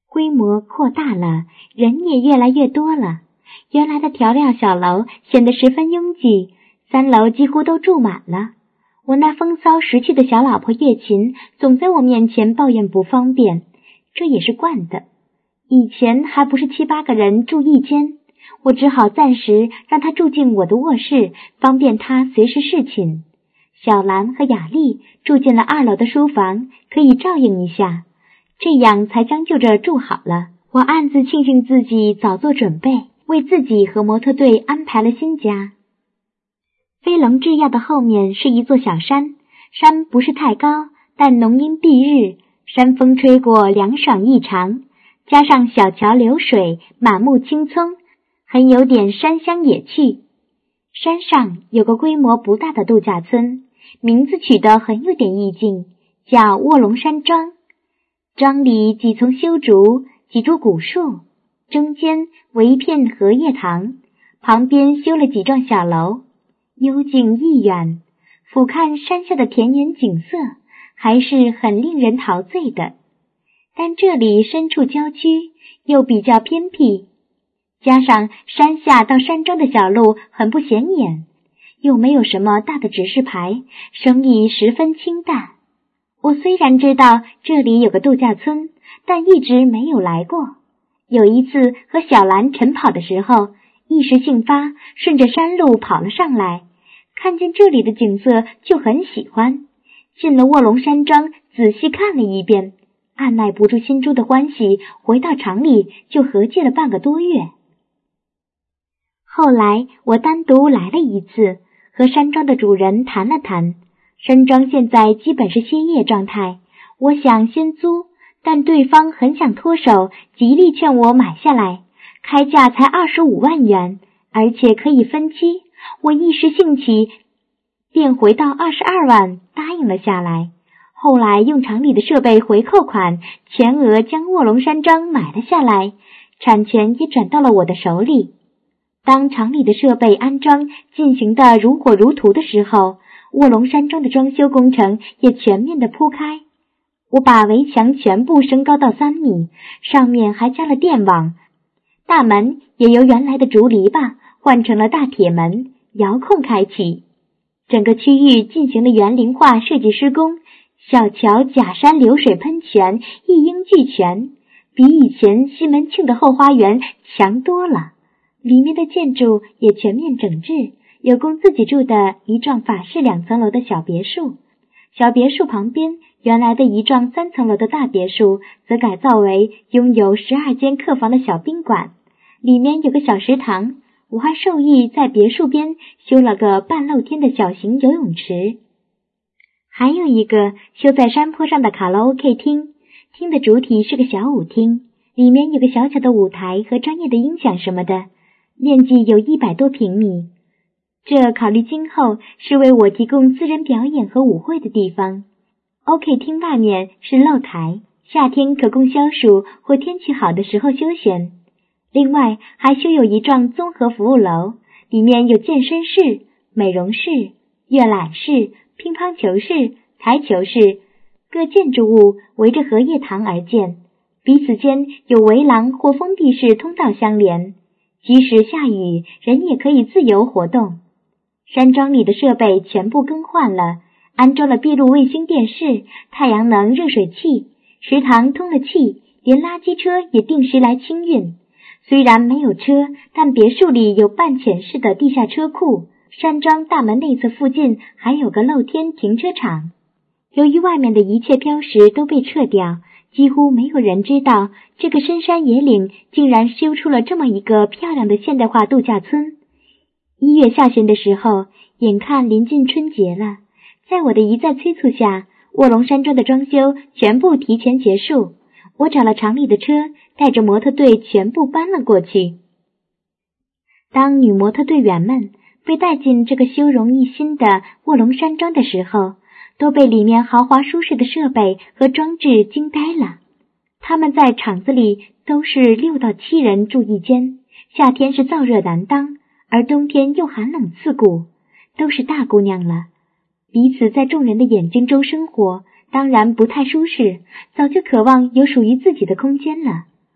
规模扩大了，人也越来越多了。原来的调料小楼显得十分拥挤，3楼几乎都住满了。我那风骚识趣的小老婆月琴总在我面前抱怨不方便，这也是惯的。以前还不是7、8个人住一间，我只好暂时让她住进我的卧室，方便她随时侍寝。小兰和雅丽住进了2楼的书房，可以照应一下，这样才将就着住好了。我暗自庆幸自己早做准备，为自己和模特队安排了新家。飞龙制药的后面是一座小山，山不是太高，但浓荫蔽日，山风吹过凉爽异常，加上小桥流水，满目青葱，很有点山乡野趣。山上有个规模不大的度假村，名字取得很有点意境，叫卧龙山庄。庄里几丛修竹，几株古树，中间为一片荷叶塘，旁边修了几幢小楼，幽静逸远，俯瞰山下的田园景色，还是很令人陶醉的。但这里身处郊区，又比较偏僻，加上山下到山庄的小路很不显眼，又没有什么大的指示牌，生意十分清淡。我虽然知道这里有个度假村，但一直没有来过。有一次和小兰晨跑的时候，一时兴发，顺着山路跑了上来，看见这里的景色就很喜欢。进了卧龙山庄，仔细看了一遍，按耐不住心中的欢喜，回到厂里就合计了半个多月。后来我单独来了一次，和山庄的主人谈了谈。山庄现在基本是歇业状态，我想先租，但对方很想脱手，极力劝我买下来，开价才25万元，而且可以分期。我一时兴起，便回到22万，答应了下来。后来用厂里的设备回扣款，全额将卧龙山庄买了下来，产权也转到了我的手里。当厂里的设备安装进行得如火如荼的时候，卧龙山庄的装修工程也全面地铺开。我把围墙全部升高到3米，上面还加了电网，大门也由原来的竹篱笆换成了大铁门，遥控开启。整个区域进行了园林化设计施工，小桥假山流水喷泉一应俱全，比以前西门庆的后花园强多了。里面的建筑也全面整治，有供自己住的一幢法式2层楼的小别墅，小别墅旁边原来的一幢3层楼的大别墅则改造为拥有12间客房的小宾馆，里面有个小食堂。我还授意在别墅边修了个半露天的小型游泳池，还有一个修在山坡上的卡拉 OK 厅，厅的主体是个小舞厅，里面有个小小的舞台和专业的音响什么的，面积有100多平米。这考虑今后是为我提供私人表演和舞会的地方。 OK 厅外面是露台，夏天可供消暑或天气好的时候休闲。另外还修有一幢综合服务楼，里面有健身室、美容室、阅览室、乒乓球室、台球室，各建筑物围着荷叶塘而建，彼此间有围廊或封闭式通道相连，即使下雨，人也可以自由活动。山庄里的设备全部更换了，安装了闭路卫星电视、太阳能热水器，食堂通了气，连垃圾车也定时来清运。虽然没有车，但别墅里有半潜式的地下车库，山庄大门内侧附近还有个露天停车场。由于外面的一切标识都被撤掉，几乎没有人知道这个深山野岭竟然修出了这么一个漂亮的现代化度假村。1月下旬的时候，眼看临近春节了，在我的一再催促下，卧龙山庄的装修全部提前结束。我找了厂里的车，带着模特队全部搬了过去。当女模特队员们被带进这个修容一新的卧龙山庄的时候，都被里面豪华舒适的设备和装置惊呆了。他们在厂子里都是6到7人住一间，夏天是燥热难当，而冬天又寒冷刺骨，都是大姑娘了，彼此在众人的眼睛中生活，当然不太舒适，早就渴望有属于自己的空间了。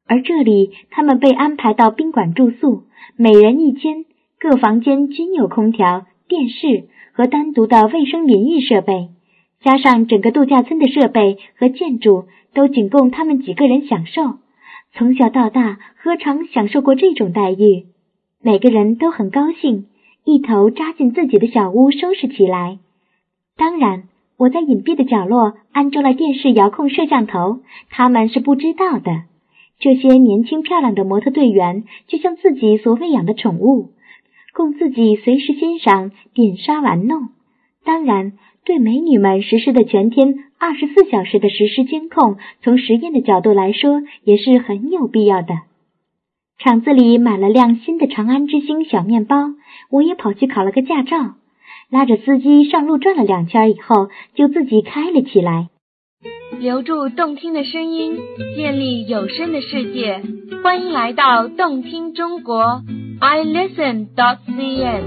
而这里他们被安排到宾馆住宿，每人一间，各房间均有空调、电视和单独的卫生淋浴设备，加上整个度假村的设备和建筑都仅供他们几个人享受。从小到大何尝享受过这种待遇？每个人都很高兴，一头扎进自己的小屋收拾起来。当然，我在隐蔽的角落安装了电视遥控摄像头，他们是不知道的。这些年轻漂亮的模特队员就像自己所喂养的宠物，供自己随时欣赏、点刷玩弄。当然，对美女们实施的全天24小时的实时监控，从实验的角度来说也是很有必要的。厂子里买了辆新的长安之星小面包，我也跑去考了个驾照，拉着司机上路转了2圈以后，就自己开了起来。 留住动听的声音，建立有声的世界，欢迎来到动听中国 iListen.cn。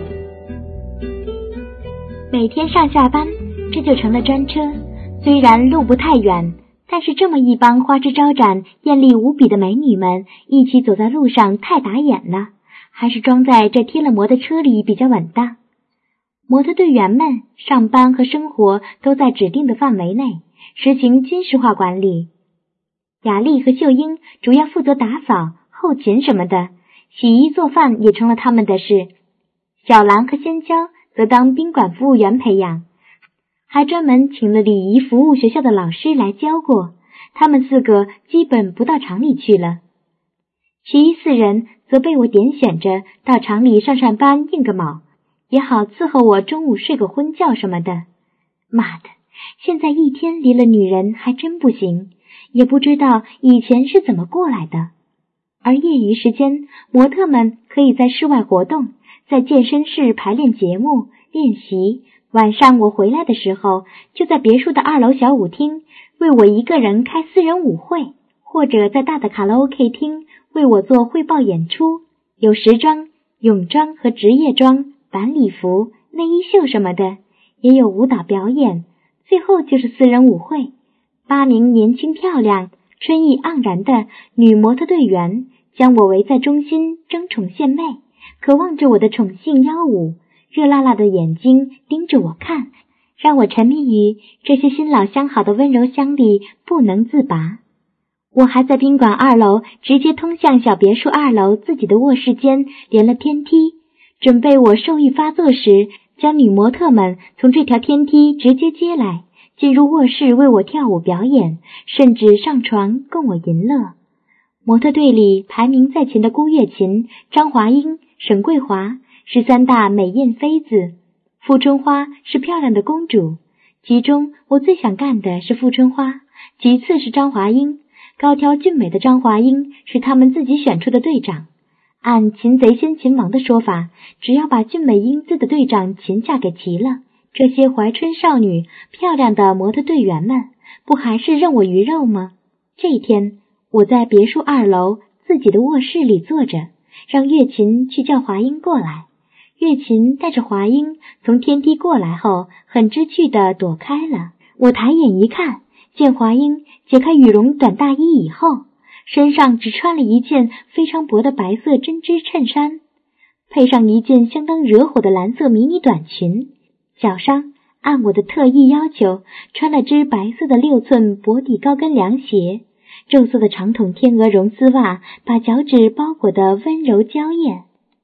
每天上下班，这就成了专车，虽然路不太远，但是这么一帮花枝招展、艳丽无比的美女们一起走在路上太打眼了，还是装在这贴了膜的车里比较稳当。模特队员们上班和生活都在指定的范围内，实行军事化管理。雅丽和秀英主要负责打扫、后勤什么的，洗衣做饭也成了他们的事。小兰和仙娇则当宾馆服务员培养，还专门请了礼仪服务学校的老师来教过，他们4个基本不到厂里去了。其余4人则被我点选着到厂里上上班应个卯，也好伺候我中午睡个昏觉什么的。妈的，现在一天离了女人还真不行，也不知道以前是怎么过来的。而业余时间，模特们可以在室外活动，在健身室排练节目、练习。晚上我回来的时候，就在别墅的2楼小舞厅为我一个人开私人舞会，或者在大的卡拉 OK 厅为我做汇报演出，有时装、泳装和职业装、晚礼服、内衣秀什么的，也有舞蹈表演，最后就是私人舞会。8名年轻漂亮、春意盎然的女模特队员将我围在中心，争宠献媚，渴望着我的宠幸邀舞，热辣辣的眼睛盯着我看，让我沉迷于这些新老相好的温柔乡里不能自拔。我还在宾馆2楼直接通向小别墅2楼自己的卧室间连了天梯，准备我兽欲发作时，将女模特们从这条天梯直接接来，进入卧室为我跳舞表演，甚至上床供我淫乐。模特队里排名在前的顾月琴、张华英、沈桂华是3大美艳妃子，傅春花是漂亮的公主，其中我最想干的是傅春花，其次是张华英。高挑俊美的张华英是他们自己选出的队长，按擒贼先擒王的说法，只要把俊美英姿的队长擒下给齐了，这些怀春少女、漂亮的模特队员们不还是任我鱼肉吗？这一天，我在别墅2楼自己的卧室里坐着，让月琴去叫华英过来。月琴带着华英从天梯过来后，很知趣地躲开了。我抬眼一看，见华英解开羽绒短大衣以后，身上只穿了一件非常薄的白色针织衬衫，配上一件相当惹火的蓝色迷你短裙，脚上按我的特意要求穿了只白色的6寸薄底高跟凉鞋，肉色的长筒天鹅绒丝袜把脚趾包裹得温柔娇艳。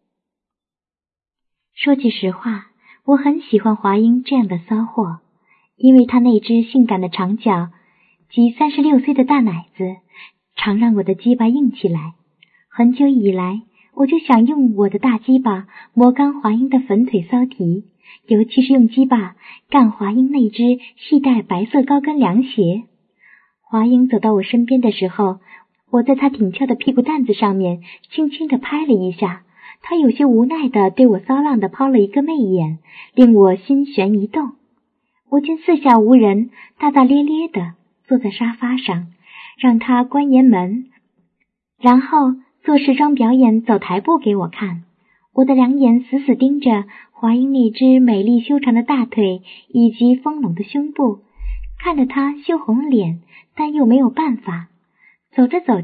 说句实话，我很喜欢华英这样的骚货，因为她那只性感的长脚及36岁的大奶子常让我的鸡巴硬起来。很久以来，我就想用我的大鸡巴磨干华英的粉腿骚蹄，尤其是用鸡巴干华英那只系带白色高跟凉鞋。华英走到我身边的时候，我在她挺翘的屁股蛋子上面轻轻地拍了一下，她有些无奈地对我骚浪地抛了一个媚眼，令我心弦一动。我见四下无人，大大咧咧地坐在沙发上，让她关严门，然后做时装表演走台步给我看。我的两眼死死盯着华英那只美丽修长的大腿以及丰隆的胸部，看着她羞红脸，但又没有办法。走着走着，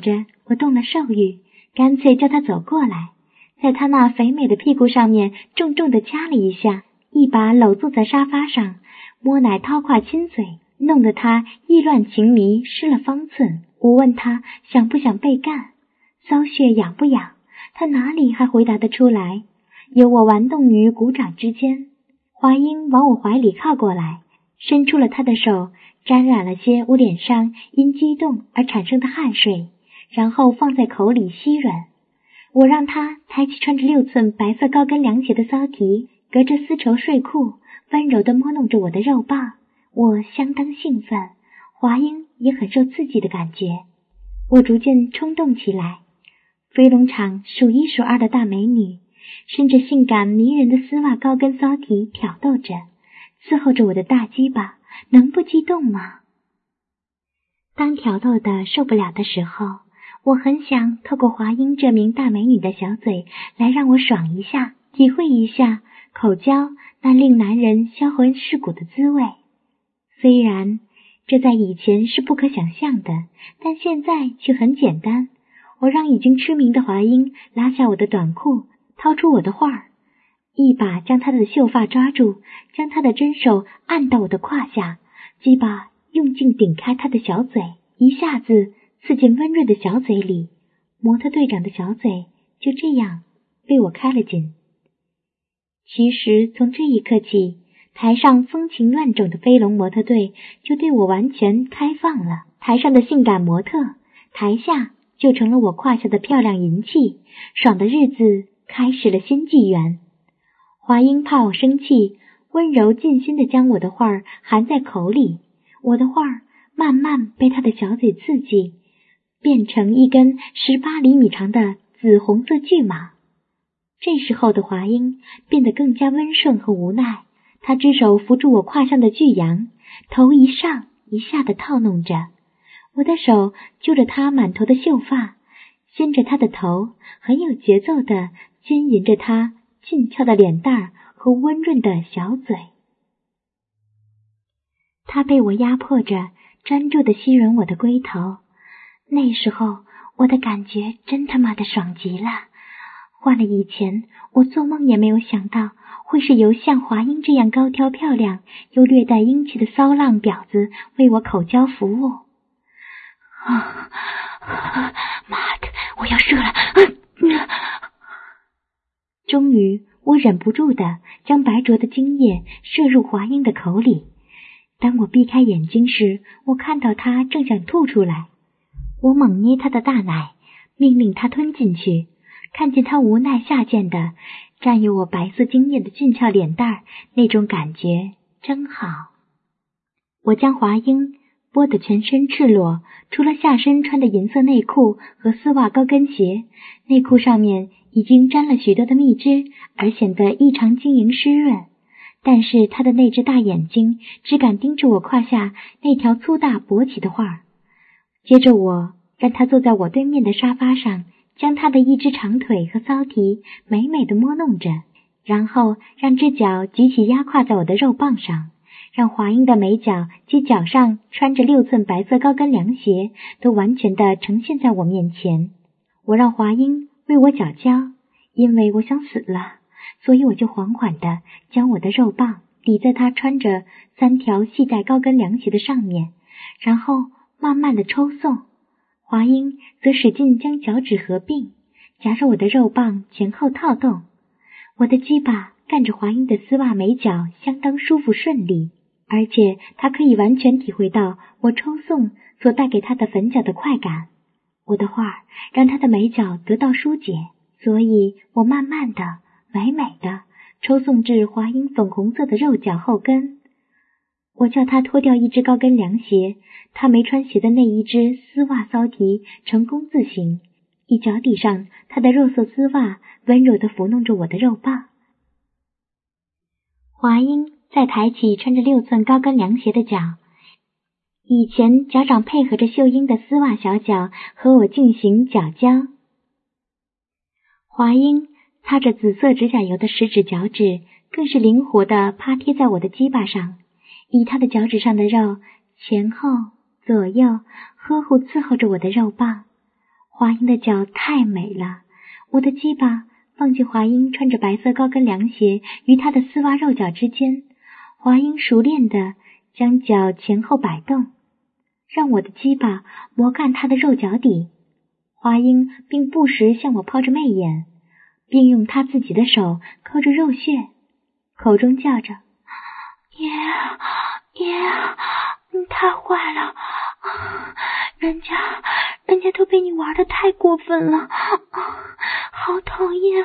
我动了兽欲，干脆叫他走过来，在他那肥美的屁股上面重重地掐了一下，一把搂坐在沙发上，摸奶掏胯亲嘴，弄得他意乱情迷，失了方寸。我问他想不想被干，骚穴痒不痒，他哪里还回答得出来，有我玩动于鼓掌之间。华英往我怀里靠过来，伸出了他的手，沾染了些我脸上因激动而产生的汗水，然后放在口里吸吮。我让他抬起穿着6寸白色高跟凉鞋的骚蹄，隔着丝绸睡裤温柔地摸弄着我的肉棒。我相当兴奋，华英也很受刺激的感觉。我逐渐冲动起来，飞龙场数1数2的大美女伸着性感迷人的丝袜高跟骚蹄挑逗着，伺候着我的大鸡巴，能不激动吗？当挑逗的受不了的时候，我很想透过华英这名大美女的小嘴来让我爽一下，体会一下口交那令男人销魂蚀骨的滋味。虽然这在以前是不可想象的，但现在却很简单。我让已经痴迷的华英拉下我的短裤，掏出我的画，一把将她的秀发抓住，将她的真手按到我的胯下，鸡巴用劲顶开她的小嘴，一下子刺进温润的小嘴里。模特队长的小嘴就这样被我开了紧。其实从这一刻起，台上风情万种的飞龙模特队就对我完全开放了。台上的性感模特，台下就成了我胯下的漂亮银器，爽的日子开始了新纪元。华英怕我生气，温柔尽心地将我的画含在口里，我的画慢慢被他的小嘴刺激，变成一根18厘米长的紫红色巨蟒。这时候的华英变得更加温顺和无奈，他只手扶住我胯上的巨羊，头一上一下地套弄着，我的手揪着他满头的秀发，掀着他的头，很有节奏地牵引着他俊俏的脸蛋儿和温润的小嘴。他被我压迫着，专注地吸吮我的龟头。那时候我的感觉真他妈的爽极了，换了以前，我做梦也没有想到会是由像华英这样高挑漂亮又略带英气的骚浪婊子为我口交服务。妈的，我要射了！终于，我忍不住的将白灼的精液射入华英的口里。当我闭开眼睛时，我看到她正想吐出来。我猛捏她的大奶，命令她吞进去。看见她无奈下贱的占有我白色精液的俊俏脸蛋儿，那种感觉真好。我将华英剥得全身赤裸，除了下身穿的银色内裤和丝袜高跟鞋，内裤上面已经沾了许多的蜜汁，而显得异常晶莹湿润。但是她的那只大眼睛只敢盯着我胯下那条粗大勃起的画。接着我让她坐在我对面的沙发上，将她的一只长腿和骚蹄美美地摸弄着，然后让只脚举起压胯在我的肉棒上，让华英的美脚及脚上穿着6寸白色高跟凉鞋都完全地呈现在我面前。我让华英为我脚交，因为我想死了，所以我就缓缓地将我的肉棒抵在她穿着3条细带高跟凉鞋的上面，然后慢慢地抽送。华英则使劲将脚趾合并，夹着我的肉棒前后套动。我的鸡巴干着华英的丝袜美脚相当舒服顺利，而且她可以完全体会到我抽送所带给她的粉脚的快感。我的画让她的美脚得到疏解，所以我慢慢的美美的抽送至华英粉红色的肉脚后跟。我叫她脱掉一只高跟凉鞋，她没穿鞋的那一只丝袜骚蹄呈工字形，一脚底上她的肉色丝袜温柔地抚弄着我的肉棒。华英再抬起穿着6寸高跟凉鞋的脚，以前脚掌配合着秀英的丝袜小脚和我进行脚交。华英擦着紫色指甲油的食指脚趾更是灵活地趴贴在我的鸡巴上，以她的脚趾上的肉前后左右呵护伺候着我的肉棒。 华英的脚太美了，我的鸡巴放进华英穿着白色高跟凉鞋与她的丝袜肉脚之间，华英熟练地将脚前后摆动，让我的鸡巴磨干她的肉脚底。华英并不时向我抛着媚眼，并用她自己的手抠着肉穴，口中叫着：爷你太坏了，人家都被你玩得太过分了，好讨厌。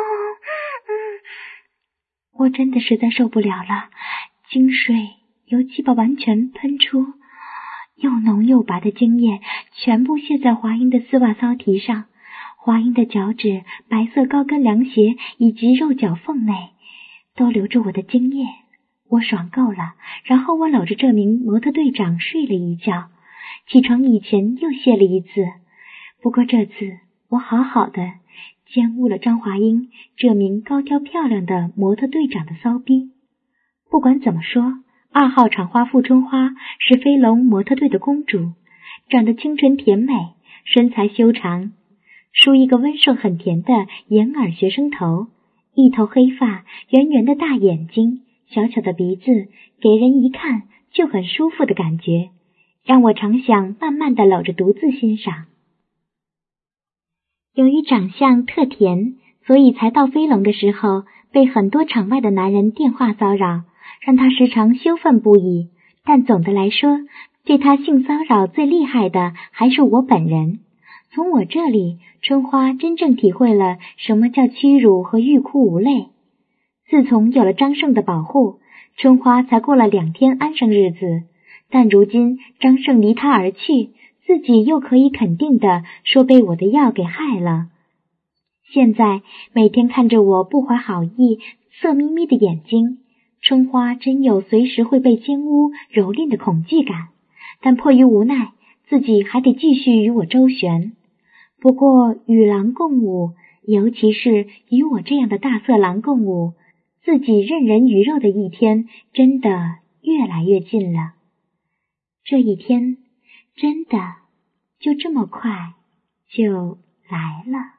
我真的实在受不了了，精水由鸡巴完全喷出，又浓又白的精液全部泄在华英的丝袜骚蹄上，华英的脚趾、白色高跟凉鞋以及肉脚缝内都流着我的精液。我爽够了，然后我搂着这名模特队长睡了一觉，起床以前又泄了一次。不过这次我好好的奸污了张华英这名高挑漂亮的模特队长的骚逼。不管怎么说，2号场花傅春花是飞龙模特队的公主，长得清纯甜美，身材修长，梳一个温顺很甜的眼耳学生头，一头黑发，圆圆的大眼睛，小巧的鼻子，给人一看就很舒服的感觉，让我常想慢慢地搂着独自欣赏。由于长相特甜，所以才到飞龙的时候被很多场外的男人电话骚扰，让他时常羞愤不已。但总的来说，对他性骚扰最厉害的还是我本人。从我这里，春花真正体会了什么叫屈辱和欲哭无泪。自从有了张胜的保护，春花才过了2天安生日子，但如今张胜离她而去，自己又可以肯定地说被我的药给害了。现在每天看着我不怀好意、色眯眯的眼睛，春花真有随时会被奸污蹂躏的恐惧感，但迫于无奈，自己还得继续与我周旋。不过与狼共舞，尤其是与我这样的大色狼共舞，自己任人鱼肉的一天真的越来越近了。这一天真的就这么快就来了。